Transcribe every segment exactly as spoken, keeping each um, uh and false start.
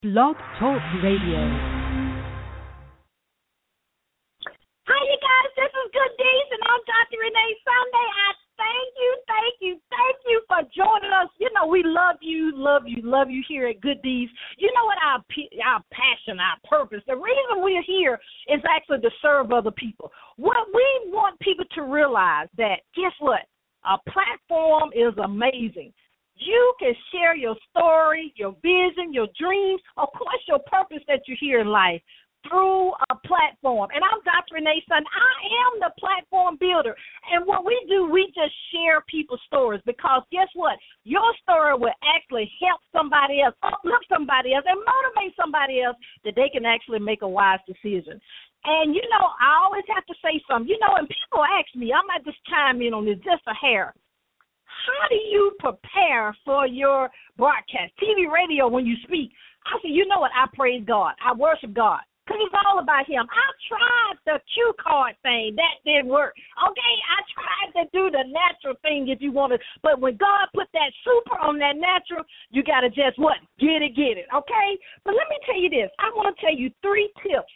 Blog Talk Radio. Hi, you guys. This is Good Deeds, and I'm Doctor Renee Sunday. I thank you, thank you, thank you for joining us. You know, we love you, love you, love you here at Good Deeds. You know what our our passion, our purpose, the reason we're here is actually to serve other people. What we want people to realize that, guess what? A platform is amazing. You can share your story, your vision, your dreams, of course, your purpose that you hear in life through a platform. And I'm Doctor Renee Sun. I am the platform builder. And what we do, we just share people's stories because guess what? Your story will actually help somebody else, uplift somebody else, and motivate somebody else that they can actually make a wise decision. And, you know, I always have to say something. You know, and people ask me, I might just chime in on this just a hair. How do you prepare for your broadcast, T V, radio, when you speak? I said, you know what? I praise God. I worship God because it's all about him. I tried the cue card thing. That didn't work. Okay, I tried to do the natural thing if you want to. But when God put that super on that natural, you got to just what? Get it, get it. Okay? But let me tell you this. I want to tell you three tips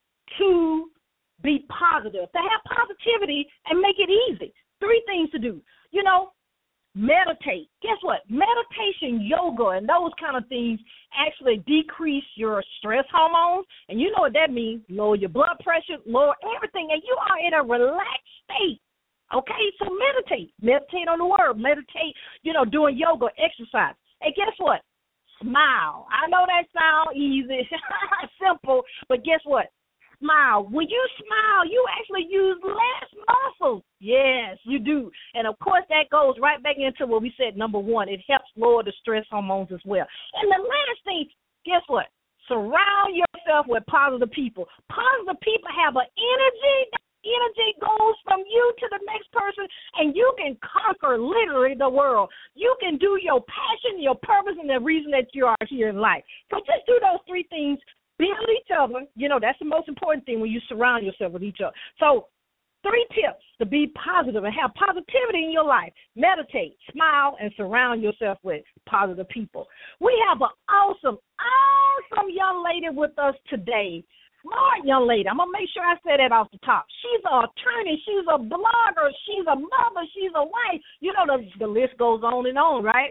to be positive, to have positivity and make it easy. Three things to do. You know, meditate. Guess what? Meditation, yoga, and those kind of things actually decrease your stress hormones. And you know what that means. Lower your blood pressure, lower everything. And you are in a relaxed state. Okay? So meditate. Meditate on the word. Meditate, you know, doing yoga, exercise. And guess what? Smile. I know that sounds easy, simple, but guess what? Smile. When you smile, you actually use less muscles. Yes, you do. And, of course, that goes right back into what we said, number one. It helps lower the stress hormones as well. And the last thing, guess what? Surround yourself with positive people. Positive people have an energy. That energy goes from you to the next person, and you can conquer literally the world. You can do your passion, your purpose, and the reason that you are here in life. So just do those three things. Build each other. You know, that's the most important thing when you surround yourself with each other. So three tips to be positive and have positivity in your life. Meditate, smile, and surround yourself with positive people. We have an awesome, awesome young lady with us today. Smart young lady. I'm going to make sure I say that off the top. She's an attorney. She's a blogger. She's a mother. She's a wife. You know, the, the list goes on and on, right?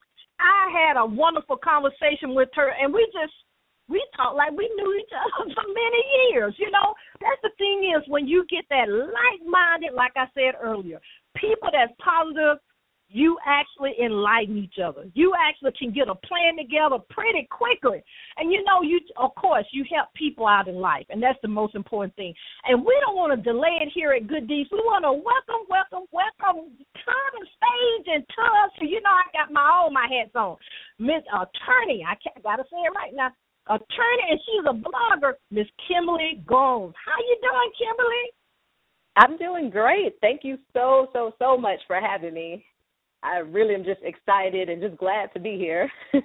I had a wonderful conversation with her, and we just, we talk like we knew each other for many years, you know. That's the thing is when you get that like-minded, like I said earlier, people that's positive, you actually enlighten each other. You actually can get a plan together pretty quickly. And, you know, you of course, you help people out in life, and that's the most important thing. And we don't want to delay it here at Good Deeds. We want to welcome, welcome, welcome to the stage and to us. So, you know, I got my all my hats on. Miss Attorney, I got to say it right now. Attorney, and she's a blogger, Miss Kimberly Gomes. How you doing, Kimberly? I'm doing great. Thank you so, so, so much for having me. I really am just excited and just glad to be here.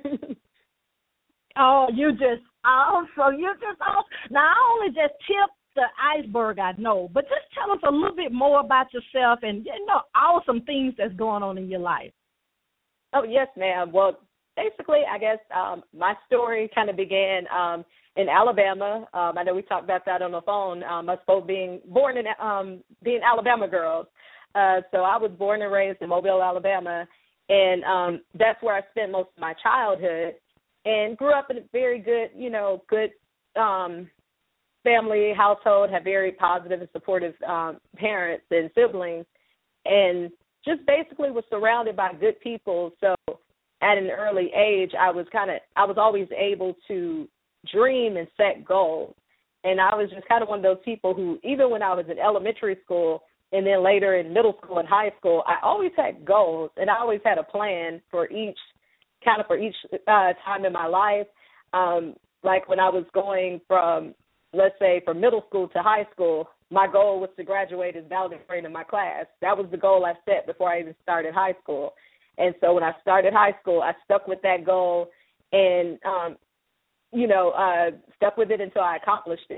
Oh, you just awesome. You just awesome. Now, I only just tipped the iceberg, I know, but just tell us a little bit more about yourself and, you know, awesome things that's going on in your life. Oh, yes, ma'am. Well, basically, I guess um, my story kind of began um, in Alabama. Um, I know we talked about that on the phone, um, us both being born in, um, being Alabama girls. Uh, so I was born and raised in Mobile, Alabama, and um, that's where I spent most of my childhood and grew up in a very good, you know, good um, family household, had very positive and supportive um, parents and siblings, and just basically was surrounded by good people. So at an early age, I was kind of, I was always able to dream and set goals. And I was just kind of one of those people who, even when I was in elementary school and then later in middle school and high school, I always had goals and I always had a plan for each, kind of for each uh, time in my life. Um, like when I was going from, let's say, from middle school to high school, my goal was to graduate as valedictorian in my class. That was the goal I set before I even started high school. And so when I started high school, I stuck with that goal and, um, you know, uh, stuck with it until I accomplished it.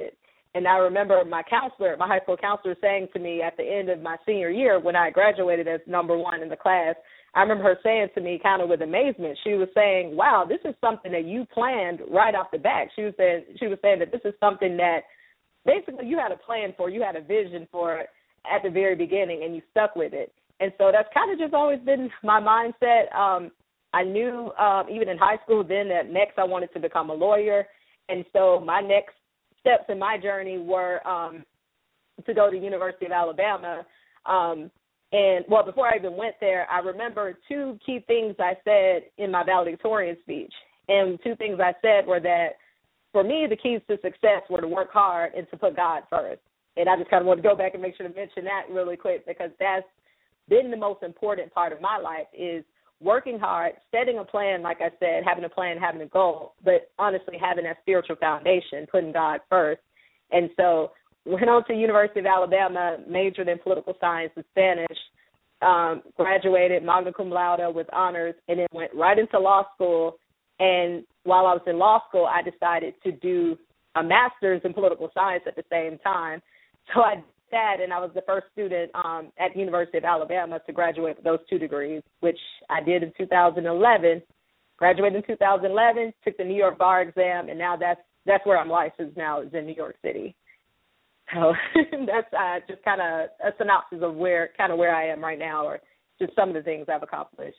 And I remember my counselor, my high school counselor, saying to me at the end of my senior year when I graduated as number one in the class, I remember her saying to me kind of with amazement, she was saying, wow, this is something that you planned right off the bat. She was saying, she was saying that this is something that basically you had a plan for, you had a vision for at the very beginning, and you stuck with it. And so that's kind of just always been my mindset. Um, I knew um, even in high school then that next I wanted to become a lawyer. And so my next steps in my journey were um, to go to University of Alabama. Um, and, well, before I even went there, I remember two key things I said in my valedictorian speech. And two things I said were that, for me, the keys to success were to work hard and to put God first. And I just kind of want to go back and make sure to mention that really quick, because that's been the most important part of my life, is working hard, setting a plan, like I said, having a plan, having a goal, but honestly having that spiritual foundation, putting God first. And so went on to University of Alabama, majored in political science and Spanish, um, graduated magna cum laude with honors, and then went right into law school. And while I was in law school, I decided to do a master's in political science at the same time. So I did that, and I was the first student um, at the University of Alabama to graduate with those two degrees, which I did in two thousand eleven. Graduated in two thousand eleven, took the New York bar exam, and now that's that's where I'm licensed now, is in New York City. So that's uh, just kind of a synopsis of where kind of where I am right now, or just some of the things I've accomplished.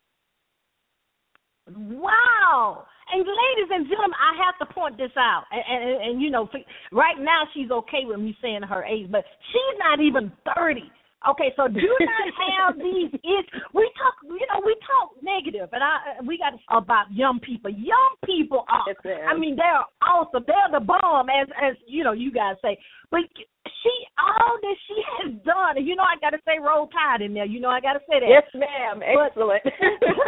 Wow. And ladies and gentlemen, I have to point this out. And, and, and, you know, right now she's okay with me saying her age, but she's not even thirty. Okay, so do not have these issues. We talk, you know, we talk negative, and I we got to talk about young people. Young people are, I mean, they're awesome. They're the bomb, as, as you know, you guys say. But she, all that she has done, and you know, I got to say Roll Tide in there. You know, I got to say that. Yes, ma'am. Excellent. But,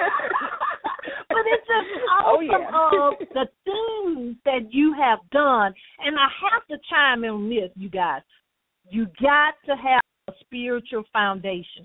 but it's just awesome, oh, yeah. of the things that you have done. And I have to chime in on this, you guys. You got to have a spiritual foundation.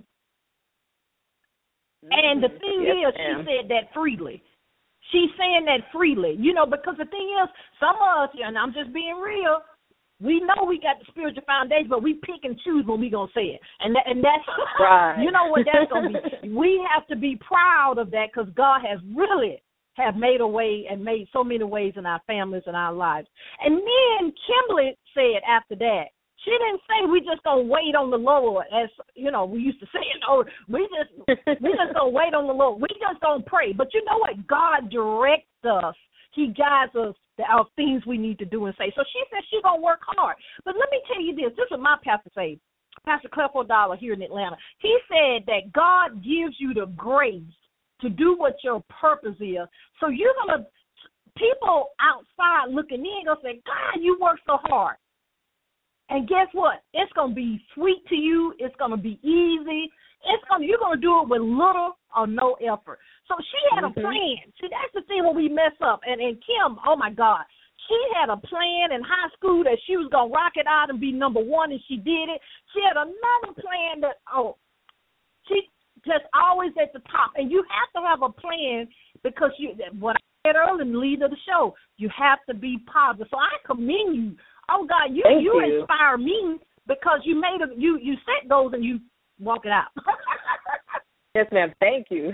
Mm-hmm. And the thing yes, is, ma'am. She said that freely. She's saying that freely, you know, because the thing is, some of us, and I'm just being real, we know we got the spiritual foundation, but we pick and choose when we going to say it. And that, and that's, right. You know what that's going to be. We have to be proud of that, because God has really have made a way and made so many ways in our families and our lives. And then Kimberly said after that, she didn't say we just gonna wait on the Lord, as you know we used to say. You know, we just we just gonna wait on the Lord. We just gonna pray. But you know what? God directs us. He guides us our things we need to do and say. So she said she's gonna work hard. But let me tell you this. This is what my pastor say. Pastor Clifford Dollar here in Atlanta. He said that God gives you the grace to do what your purpose is. So you're gonna people outside looking in gonna say, God, you work so hard. And guess what? It's going to be sweet to you. It's going to be easy. It's going to, you're going to do it with little or no effort. So she had mm-hmm. a plan. See, that's the thing when we mess up. And, and Kim, oh, my God, she had a plan in high school that she was going to rock it out and be number one, and she did it. She had another plan that, oh, she just always at the top. And you have to have a plan because you, what I said earlier in the lead of the show, you have to be positive. So I commend you. Oh, God, you, you you inspire me because you made a, you, you set goals and you walk it out. Yes, ma'am. Thank you.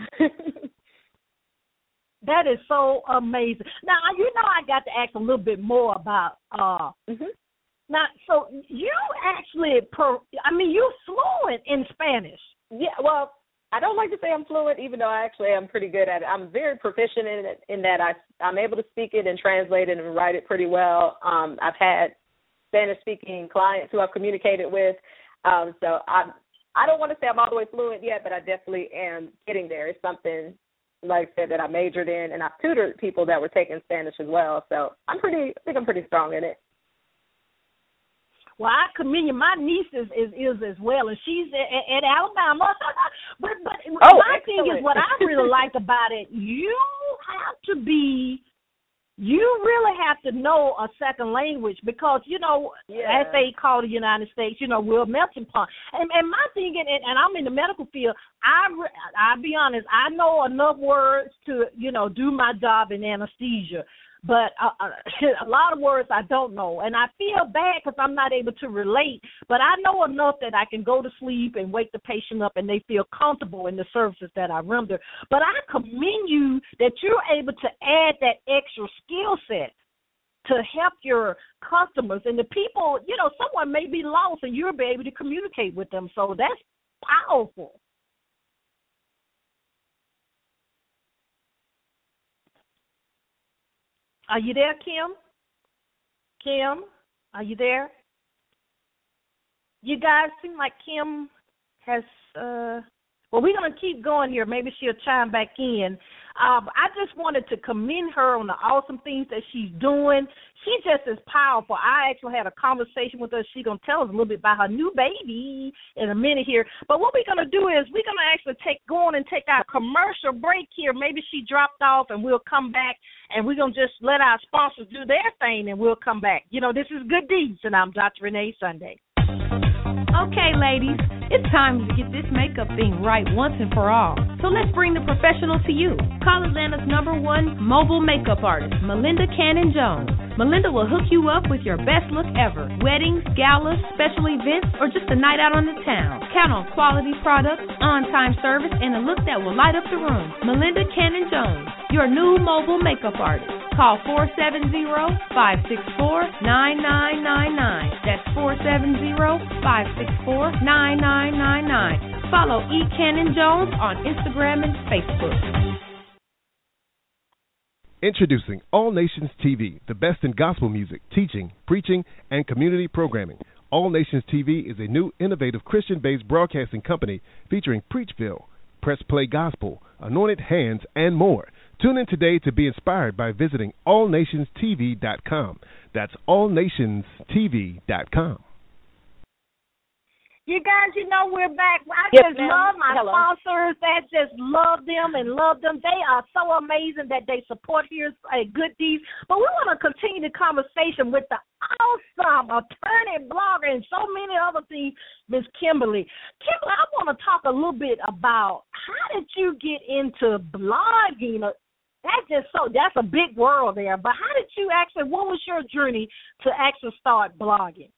That is so amazing. Now, you know I got to ask a little bit more about, uh, mm-hmm. now, so you actually, per, I mean, you're fluent in Spanish. Yeah, well, I don't like to say I'm fluent, even though I actually am pretty good at it. I'm very proficient in it, in that I, I'm able to speak it and translate it and write it pretty well. Um, I've had Spanish-speaking clients who I've communicated with. Um, so I'm, I don't want to say I'm all the way fluent yet, but I definitely am getting there. It's something, like I said, that I majored in, and I've tutored people that were taking Spanish as well. So I'm pretty, I think I'm pretty strong in it. Well, I commend you. My niece is, is, is as well, and she's at, at Alabama. but but oh, my excellent. thing is, what I really like about it, you have to be, you really have to know a second language because, you know, yeah. as they call the United States, you know, we're a melting pot. And, and my thing, and, and I'm in the medical field, I, I'll be honest, I know enough words to, you know, do my job in anesthesia. but uh, a lot of words I don't know. And I feel bad because I'm not able to relate, but I know enough that I can go to sleep and wake the patient up and they feel comfortable in the services that I render. But I commend you that you're able to add that extra skill set to help your customers and the people. You know, someone may be lost and you'll be able to communicate with them. So that's powerful. Are you there, Kim? Kim, are you there? You guys seem like Kim has, uh, well, we're going to keep going here. Maybe she'll chime back in. Um, I just wanted to commend her on the awesome things that she's doing. She just is powerful. I actually had a conversation with her. She's going to tell us a little bit about her new baby in a minute here. But what we're going to do is we're going to actually take go on and take our commercial break here. Maybe she dropped off and we'll come back and we're going to just let our sponsors do their thing and we'll come back. You know, this is Good Deeds, and I'm Doctor Renee Sunday. Okay, ladies, it's time to get this makeup thing right once and for all. So let's bring the professional to you. Call Atlanta's number one mobile makeup artist, Melinda Cannon-Jones. Melinda will hook you up with your best look ever. Weddings, galas, special events, or just a night out on the town. Count on quality products, on-time service, and a look that will light up the room. Melinda Cannon-Jones, your new mobile makeup artist. Call four seven zero, five six four, nine nine nine nine. That's four seven zero, five six four, nine nine nine nine. Follow E. Cannon Jones on Instagram and Facebook. Introducing All Nations T V, the best in gospel music, teaching, preaching, and community programming. All Nations T V is a new, innovative, Christian-based broadcasting company featuring Preachville, Press Play Gospel, Anointed Hands, and more. Tune in today to be inspired by visiting all nations t v dot com. That's all nations t v dot com. You guys, you know we're back. I Yes, just ma'am. love my Hello. sponsors. I just love them and love them. They are so amazing that they support here at Good Deeds. But we want to continue the conversation with the awesome attorney, blogger, and so many other things, Miss Kimberly. Kimberly, I want to talk a little bit about how did you get into blogging? That's just so, that's a big world there. But how did you actually, what was your journey to actually start blogging?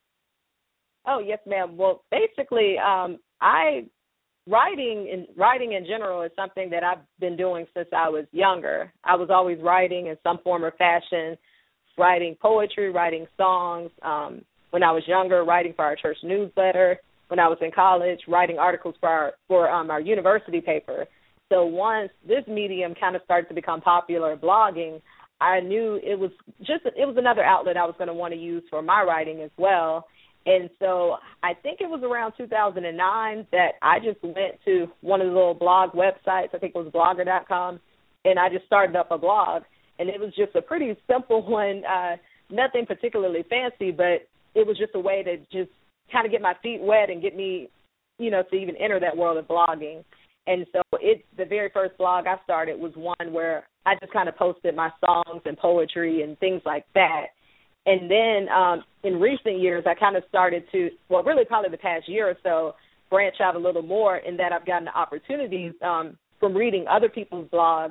Oh, yes, ma'am. Well, basically, um, I writing in writing in general is something that I've been doing since I was younger. I was always writing in some form or fashion, writing poetry, writing songs. Um, when I was younger, writing for our church newsletter. When I was in college, writing articles for our, for um, our university paper. So once this medium kind of started to become popular, blogging, I knew it was just it was another outlet I was going to want to use for my writing as well. And so I think it was around two thousand nine that I just went to one of the little blog websites. I think it was blogger dot com, and I just started up a blog. And it was just a pretty simple one, uh, nothing particularly fancy, but it was just a way to just kind of get my feet wet and get me, you know, to even enter that world of blogging. And so it, the very first blog I started was one where I just kind of posted my songs and poetry and things like that. And then um, in recent years, I kind of started to, well, really probably the past year or so, branch out a little more in that I've gotten the opportunities um, from reading other people's blogs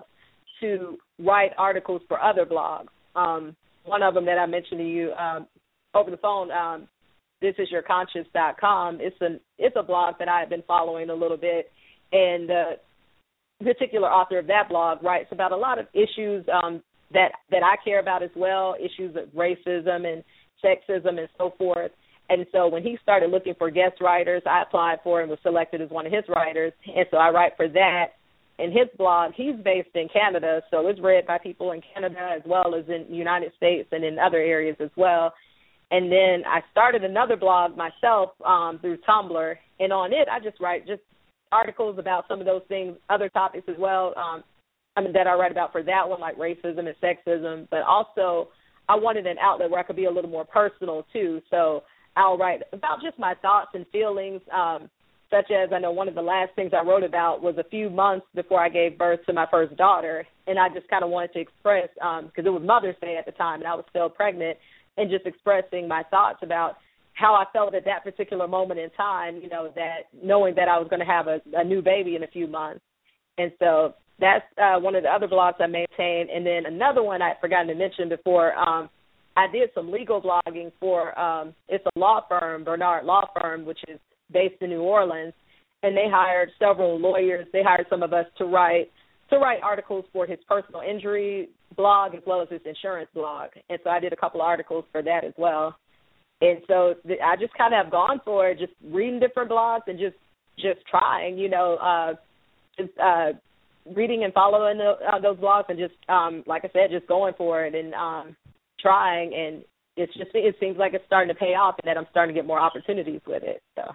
to write articles for other blogs. Um, one of them that I mentioned to you um, over the phone, um, this is your conscience dot com. It's, an, it's a blog that I've been following a little bit, and the particular author of that blog writes about a lot of issues um, that that I care about as well, issues of racism and sexism and so forth. And so when he started looking for guest writers, I applied for and was selected as one of his writers. And so I write for that. And his blog, he's based in Canada, so it's read by people in Canada as well as in the United States and in other areas as well. And then I started another blog myself um, through Tumblr. And on it, I just write just articles about some of those things, other topics as well, um, I mean, that I write about for that one, like racism and sexism, but also I wanted an outlet where I could be a little more personal, too. So I'll write about just my thoughts and feelings, um, such as I know one of the last things I wrote about was a few months before I gave birth to my first daughter, and I just kind of wanted to express, because um, it was Mother's Day at the time, and I was still pregnant, and just expressing my thoughts about how I felt at that particular moment in time, you know, that knowing that I was going to have a, a new baby in a few months. And so that's uh, one of the other blogs I maintain. And then another one I forgot to mention before, um, I did some legal blogging for, um, it's a law firm, Bernard Law Firm, which is based in New Orleans, and they hired several lawyers. They hired some of us to write to write articles for his personal injury blog as well as his insurance blog. And so I did a couple of articles for that as well. And so I just kind of have gone for it, just reading different blogs and just, just trying, you know, uh, just uh, reading and following the, uh, those blogs and just, um, like I said, just going for it and um, trying. And it's just, it seems like it's starting to pay off and that I'm starting to get more opportunities with it. So.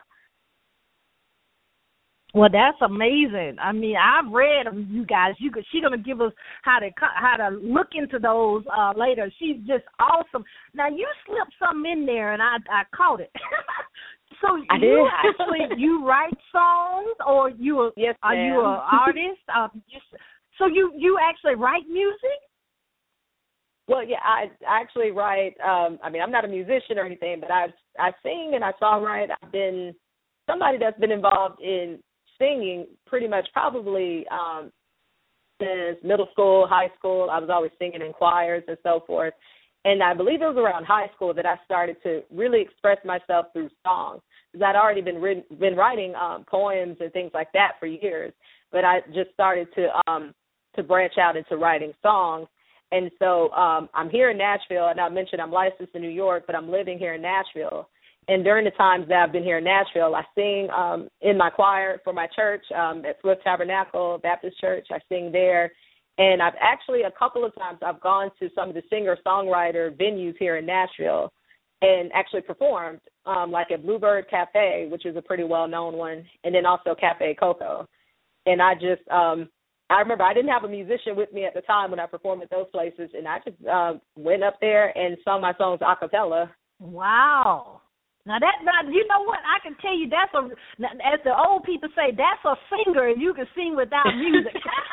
Well, that's amazing. I mean, I've read them, you guys. You could, she's gonna give us how to how to look into those uh, later. She's just awesome. Now you slipped something in there, and I I caught it. So I you did. actually you write songs, or you a, yes, are ma'am. you an artist? Uh, just, so you you actually write music? Well, yeah, I, I actually write. Um, I mean, I'm not a musician or anything, but I I sing and I songwrite. I've been somebody that's been involved in singing pretty much probably um, since middle school, high school. I was always singing in choirs and so forth. And I believe it was around high school that I started to really express myself through songs, because I'd already been written, been writing um, poems and things like that for years. But I just started to um, to branch out into writing songs. And so um, I'm here in Nashville, and I mentioned I'm licensed in New York, but I'm living here in Nashville. And during the times that I've been here in Nashville, I sing um, in my choir for my church um, at Swift Tabernacle Baptist Church. I sing there. And I've actually, a couple of times, I've gone to some of the singer-songwriter venues here in Nashville and actually performed, um, like at Bluebird Cafe, which is a pretty well-known one, and then also Cafe Coco. And I just, um, I remember I didn't have a musician with me at the time when I performed at those places, and I just uh, went up there and sung my songs a cappella. Wow. Now that, now, you know what? I can tell you that's a, as the old people say, that's a singer, and you can sing without music.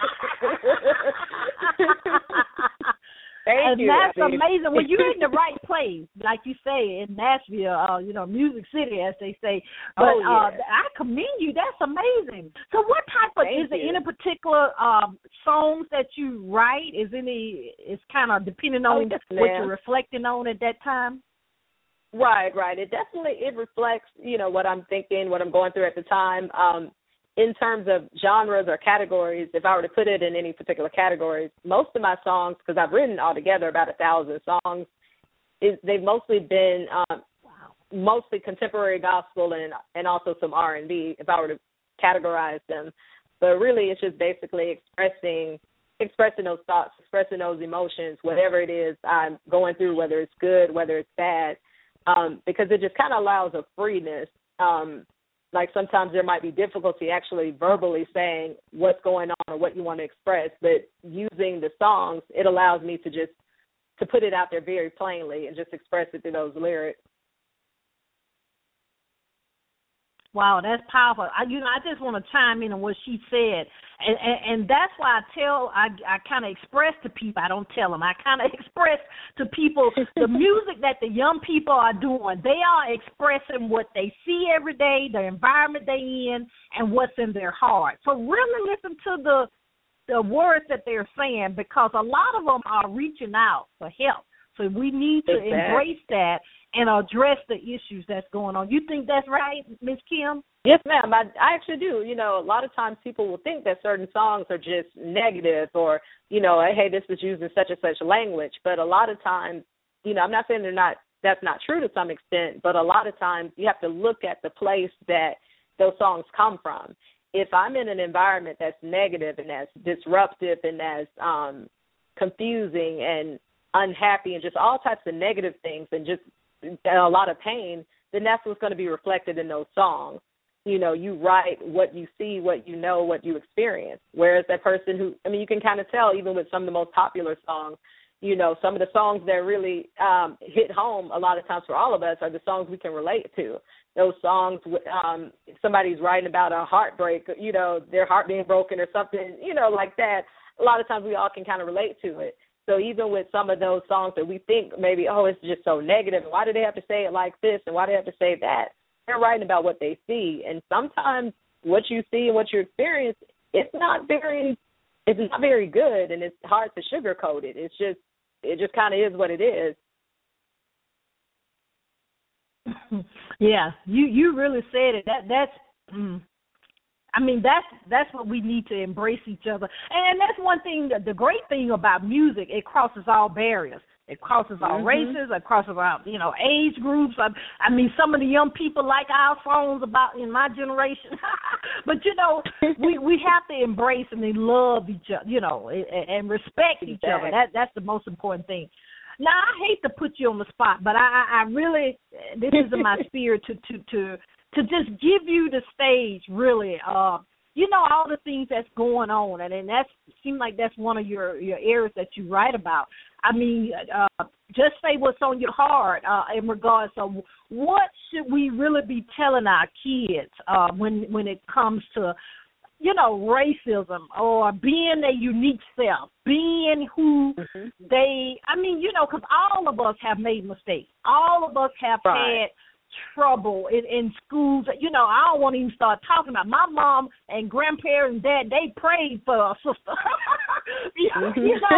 Thank and you. that's I mean. amazing. Well, you're in the right place, like you say, in Nashville, uh, you know, Music City, as they say. But oh, yeah. uh, I commend you. That's amazing. So what type of, Thank is there you. any particular um, songs that you write? Is any, it's kind of depending on oh, yes, what ma'am. you're reflecting on at that time? Right, right. It definitely, it reflects, you know, what I'm thinking, what I'm going through at the time. Um, in terms of genres or categories, if I were to put it in any particular categories, most of my songs, because I've written altogether about a thousand songs, is they've mostly been um, wow. mostly contemporary gospel and and also some R and B, if I were to categorize them. But really, it's just basically expressing expressing those thoughts, expressing those emotions, whatever it is I'm going through, whether it's good, whether it's bad. Um, because it just kind of allows a freeness. Um, like sometimes there might be difficulty actually verbally saying what's going on or what you want to express, but using the songs, it allows me to just to put it out there very plainly and just express it through those lyrics. Wow, that's powerful. I, you know, I just want to chime in on what she said, and and, and that's why I tell, I, I kind of express to people. I don't tell them. I kind of express to people the music that the young people are doing. They are expressing what they see every day, the environment they in, and what's in their heart. So really listen to the the words that they're saying, because a lot of them are reaching out for help. So we need to exactly. embrace that and address the issues that's going on. You think that's right, Miz Kim? Yes, ma'am. I, I actually do. You know, a lot of times people will think that certain songs are just negative or, you know, hey, this is using such and such language. But a lot of times, you know, I'm not saying they're not, that's not true to some extent, but a lot of times you have to look at the place that those songs come from. If I'm in an environment that's negative and that's disruptive and that's um, confusing and unhappy and just all types of negative things and just a lot of pain, then that's what's going to be reflected in those songs. You know, you write what you see, what you know, what you experience. Whereas that person who, I mean, you can kind of tell even with some of the most popular songs, you know, some of the songs that really um, hit home a lot of times for all of us are the songs we can relate to. Those songs, um, somebody's writing about a heartbreak, you know, their heart being broken or something, you know, like that. A lot of times we all can kind of relate to it. So even with some of those songs that we think maybe, oh, it's just so negative, and why do they have to say it like this, and why do they have to say that? They're writing about what they see. And sometimes what you see and what you experience, it's not very it's not very good, and it's hard to sugarcoat it. It's just, it just kind of is what it is. Yeah, you you really said it. That that's, mm, I mean, that's that's what we need to embrace each other, and that's one thing. The great thing about music, it crosses all barriers. It crosses all mm-hmm. races. It crosses all, you know, age groups. I, I mean, some of the young people like our songs about in my generation. But, you know, we, we have to embrace and love each other, you know, and, and respect each exactly. other. That That's the most important thing. Now, I hate to put you on the spot, but I, I really, this is in my spirit to, to, to, to just give you the stage, really, uh, you know, all the things that's going on, and, and that seems like that's one of your, your areas that you write about. I mean, uh, just say what's on your heart uh, in regards to what should we really be telling our kids uh, when when it comes to, you know, racism or being a unique self, being who mm-hmm. they, I mean, you know, because all of us have made mistakes. All of us have right. had trouble in, in schools. You know, I don't want to even start talking about my mom and grandparents and dad. They prayed for a sister. you, mm-hmm. you know,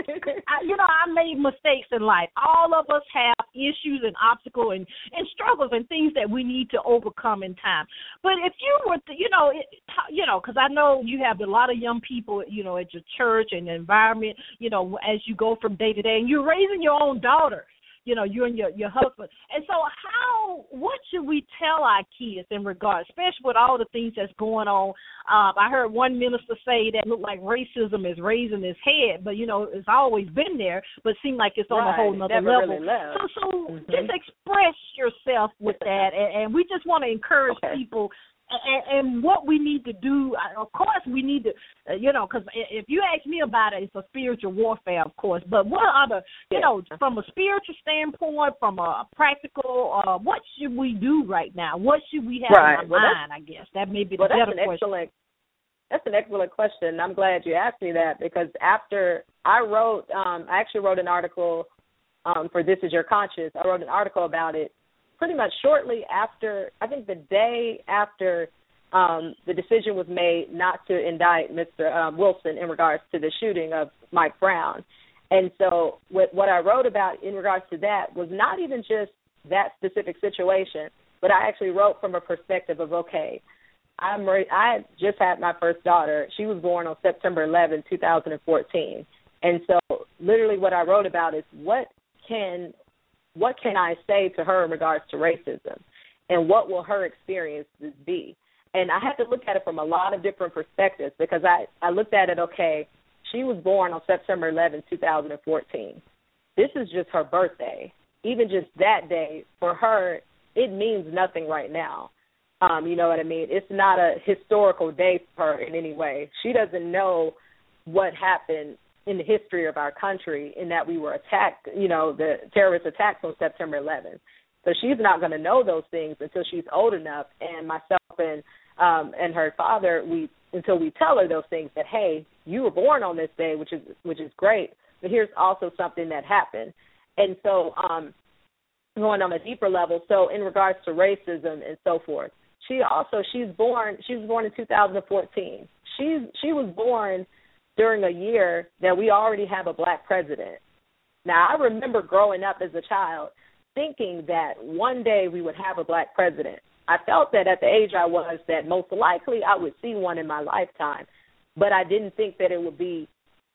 I, you know, I made mistakes in life. All of us have issues and obstacles and, and struggles and things that we need to overcome in time. But if you were, to, you know, it, you know, because I know you have a lot of young people, you know, at your church and the environment, you know, as you go from day to day, and you're raising your own daughter. You know, you and your, your husband. And so how, what should we tell our kids in regards, especially with all the things that's going on? Um, I heard one minister say that looked like racism is raising its head, but, you know, it's always been there, but it seemed like it's on right. a whole nother Never level. Really left. so so mm-hmm. just express yourself with that, and, and we just want to encourage okay. people. And, and what we need to do, of course, we need to, uh, you know, because if you ask me about it, it's a spiritual warfare, of course. But what other, you yeah. know, from a spiritual standpoint, from a practical, uh, what should we do right now? What should we have right. in our well, mind, I guess? That may be the well, better that's an question. Excellent, that's an excellent question. I'm glad you asked me that, because after I wrote, um, I actually wrote an article um, for This Is Your Conscience. I wrote an article about it pretty much shortly after, I think the day after um, the decision was made not to indict Mister Um, Wilson in regards to the shooting of Mike Brown. And so what, what I wrote about in regards to that was not even just that specific situation, but I actually wrote from a perspective of, okay, I'm re- I just had my first daughter. She was born on September eleventh, two thousand fourteen. And so literally what I wrote about is what can what can I say to her in regards to racism, and what will her experiences be? And I had to look at it from a lot of different perspectives, because I, I looked at it, okay, she was born on September eleventh, two thousand fourteen. This is just her birthday. Even just that day, for her, it means nothing right now. Um, you know what I mean? It's not a historical day for her in any way. She doesn't know what happened in the history of our country, in that we were attacked, you know, the terrorist attacks on September eleventh. So she's not going to know those things until she's old enough. And myself and um, and her father, we until we tell her those things, that, hey, you were born on this day, which is which is great, but here's also something that happened. And so um, going on a deeper level, so in regards to racism and so forth, she also she's born she was born in two thousand fourteen. She she was born during a year that we already have a black president. Now, I remember growing up as a child thinking that one day we would have a black president. I felt that at the age I was, that most likely I would see one in my lifetime, but I didn't think that it would be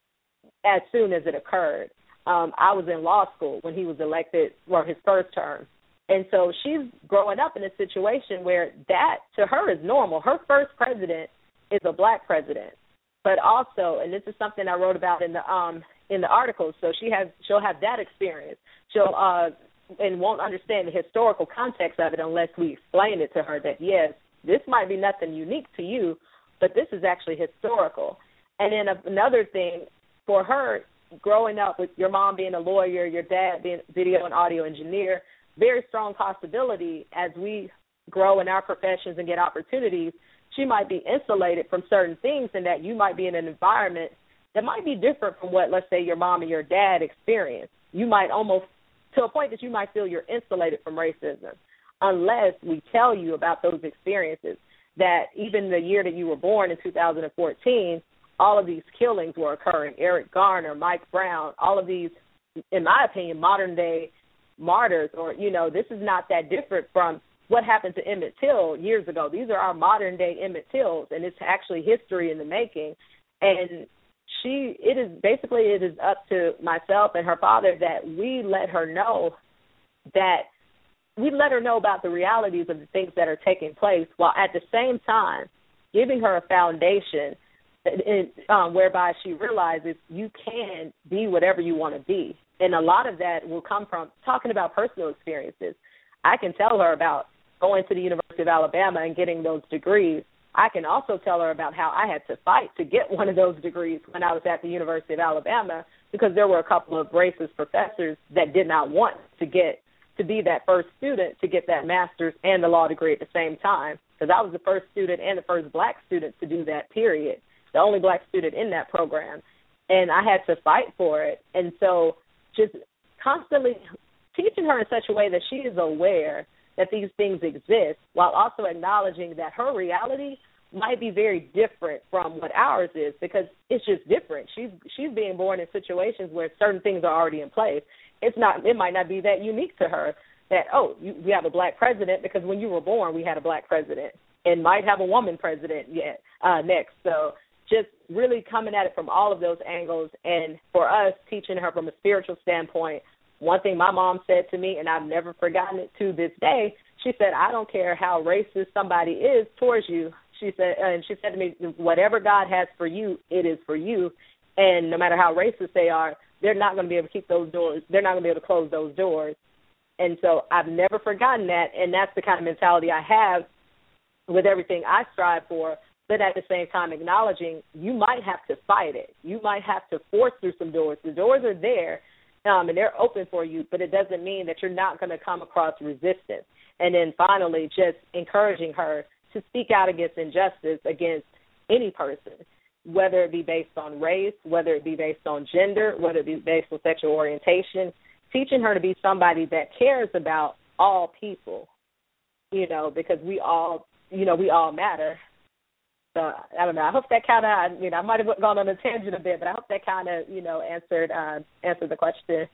as soon as it occurred. Um, I was in law school when he was elected for his first term. And so she's growing up in a situation where that, to her, is normal. Her first president is a black president. But also, and this is something I wrote about in the um in the article, so she has she'll have that experience. She'll uh and won't understand the historical context of it unless we explain it to her that, yes, this might be nothing unique to you, but this is actually historical. And then another thing, for her, growing up with your mom being a lawyer, your dad being a video and audio engineer, very strong possibility as we grow in our professions and get opportunities, she might be insulated from certain things, and that you might be in an environment that might be different from what, let's say, your mom and your dad experienced. You might almost, to a point that you might feel you're insulated from racism, unless we tell you about those experiences, that even the year that you were born in two thousand fourteen, all of these killings were occurring. Eric Garner, Mike Brown, all of these, in my opinion, modern-day martyrs, or, you know, this is not that different from what happened to Emmett Till years ago. These are our modern-day Emmett Tills, and it's actually history in the making. And she, it is basically, it is up to myself and her father that we let her know that, we let her know about the realities of the things that are taking place, while at the same time giving her a foundation in, um, whereby she realizes you can be whatever you want to be. And a lot of that will come from talking about personal experiences. I can tell her about going to the University of Alabama and getting those degrees. I can also tell her about how I had to fight to get one of those degrees when I was at the University of Alabama, because there were a couple of racist professors that did not want to get to be that first student to get that master's and the law degree at the same time, because I was the first student and the first black student to do that, period, the only black student in that program. And I had to fight for it. And so just constantly teaching her in such a way that she is aware that these things exist, while also acknowledging that her reality might be very different from what ours is, because it's just different. She's she's being born in situations where certain things are already in place. It's not. It might not be that unique to her that, oh, you, we have a black president, because when you were born, we had a black president, and might have a woman president yet uh, next. So just really coming at it from all of those angles, and for us, teaching her from a spiritual standpoint. One thing my mom said to me, and I've never forgotten it to this day, she said, I don't care how racist somebody is towards you. She said, and she said to me, whatever God has for you, it is for you. And no matter how racist they are, they're not going to be able to keep those doors. They're not going to be able to close those doors. And so I've never forgotten that, and that's the kind of mentality I have with everything I strive for, but at the same time acknowledging you might have to fight it. You might have to force through some doors. The doors are there, um, and they're open for you, but it doesn't mean that you're not going to come across resistance. And then finally, just encouraging her to speak out against injustice against any person, whether it be based on race, whether it be based on gender, whether it be based on sexual orientation, teaching her to be somebody that cares about all people, you know, because we all, you know, we all matter. So, I don't know, I hope that kind of, I mean, I might have gone on a tangent a bit, but I hope that kind of, you know, answered uh, answered the question.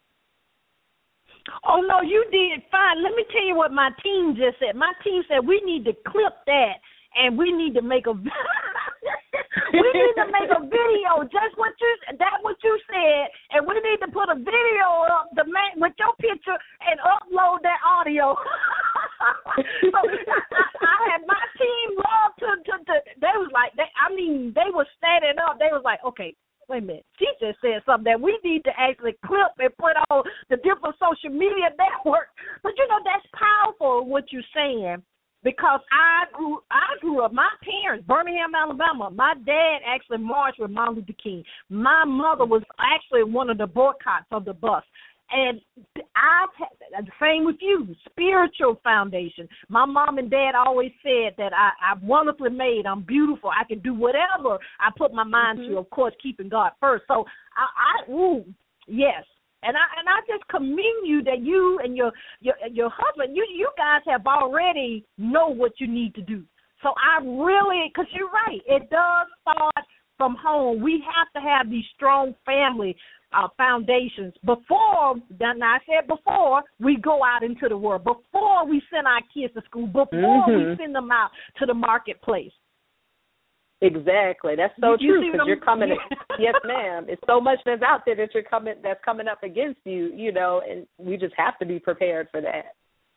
Oh, no, you did fine. Let me tell you what my team just said. My team said we need to clip that, and we need to make a we need to make a video just what you that what you said, and we need to put a video up the man with your picture and upload that audio. So I, I had my team love to, to, to they was like they I mean they were standing up. They was like, okay, wait a minute, she just said something that we need to actually clip and put on the different social media networks. But, you know, that's powerful what you're saying, because I grew I grew up, my parents, Birmingham, Alabama, my dad actually marched with Martin Luther King. My mother was actually one of the boycotts of the bus. And I've had the same with you, spiritual foundation. My mom and dad always said that I, I'm wonderfully made. I'm beautiful. I can do whatever I put my mind mm-hmm. to, of course, keeping God first. So, I, I ooh, yes. And I and I just commend you that you and your your your husband, you you guys have already know what you need to do. So I really, because you're right, it does start from home. We have to have these strong family Uh, foundations before, now I said before, we go out into the world, before we send our kids to school, before mm-hmm. we send them out to the marketplace. Exactly. That's so you, true, because you're coming, yes, ma'am. It's so much that's out there that you're coming, that's coming up against you, you know, and we just have to be prepared for that.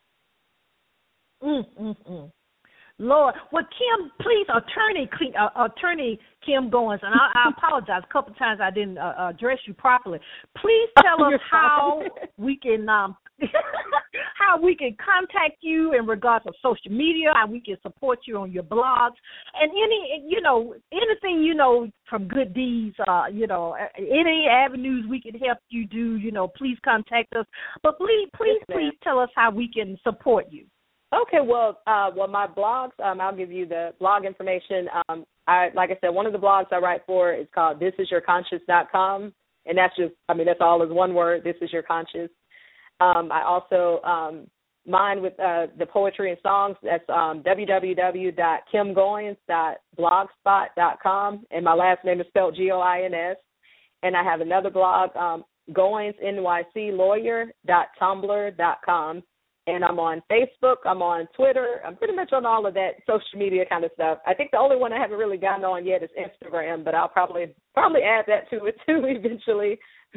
Mm-mm-mm. Lord, well, Kim, please, attorney, uh, attorney Kim Goins, and I, I apologize. A couple of times I didn't uh, address you properly. Please tell us how we can um, how we can contact you in regards to social media, how we can support you on your blogs, and any you know anything you know from Good Deeds. Uh, you know, any avenues we can help you do. You know, please contact us. But please, please, yes, please tell us how we can support you. Okay, well, uh, well, my blogs, um, I'll give you the blog information. Um, I, like I said, one of the blogs I write for is called this is your conscious dot com, and that's just, I mean, that's all is one word, this is your conscious. Um, I also um, mine with uh, the poetry and songs. That's um, w w w dot kim goins dot blogspot dot com, and my last name is spelled G O I N S. And I have another blog, um, goins N Y C lawyer dot tumblr dot com. And I'm on Facebook, I'm on Twitter, I'm pretty much on all of that social media kind of stuff. I think the only one I haven't really gotten on yet is Instagram, but I'll probably probably add that to it too eventually.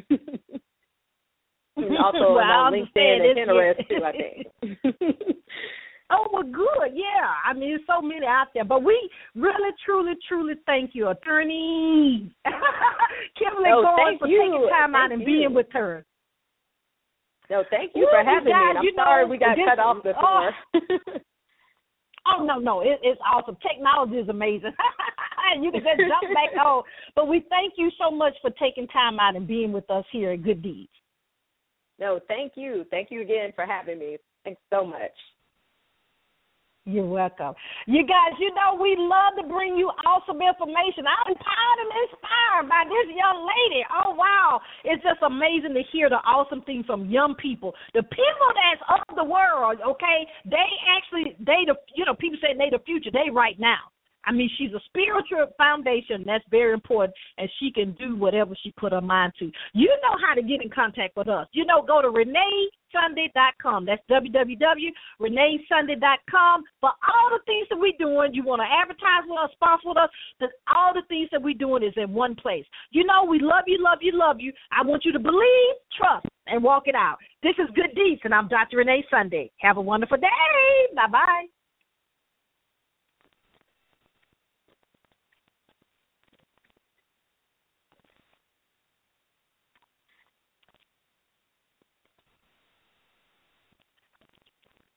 And also well, on LinkedIn and Pinterest too, I think. Oh, well, good, yeah. I mean, there's so many out there. But we really, truly, truly thank you, attorney Kimberly no, Goins, for you. taking time thank out and you. being with her. No, thank you Well, for having guys, me. I'm you know, sorry we got this, cut off before. Oh, oh no, no, it, it's awesome. Technology is amazing. You can just jump back on. But we thank you so much for taking time out and being with us here at Good Deeds. No, thank you. Thank you again for having me. Thanks so much. You're welcome. You guys, you know, we love to bring you awesome information. I'm empowered and inspired by this young lady. Oh, wow. It's just amazing to hear the awesome things from young people. The people that's of the world, okay, they actually, they the, you know, people say they the future. They right now. I mean, she's a spiritual foundation. That's very important, and she can do whatever she put her mind to. You know how to get in contact with us. You know, go to renee sunday dot com. That's w w w dot renee sunday dot com for all the things that we're doing. You want to advertise with us, sponsor with us, the, all the things that we're doing is in one place. You know, we love you, love you, love you. I want you to believe, trust, and walk it out. This is Good Deeds, and I'm Doctor Renee Sunday. Have a wonderful day. Bye-bye.